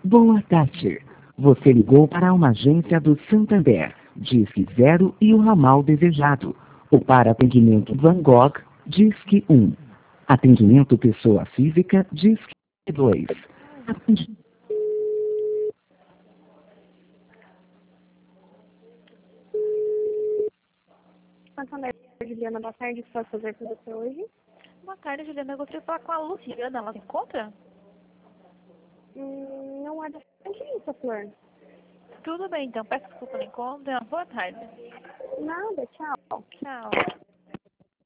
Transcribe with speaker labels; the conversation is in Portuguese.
Speaker 1: Boa tarde. Você ligou para uma agência do Santander, Disque 0 e o ramal desejado. Ou para atendimento Van Gogh, Disque 1. Atendimento pessoa física, Disque 2.
Speaker 2: Santander, Juliana, boa tarde. O que posso fazer para você hoje?
Speaker 3: Boa tarde, Juliana. Eu gostaria de falar com a Luciana. Ela se encontra?
Speaker 2: Não é da agência, Flor.
Speaker 3: Tudo bem, então. Peço desculpa pelo encontro. Boa tarde.
Speaker 2: Nada, tchau.
Speaker 3: Tchau.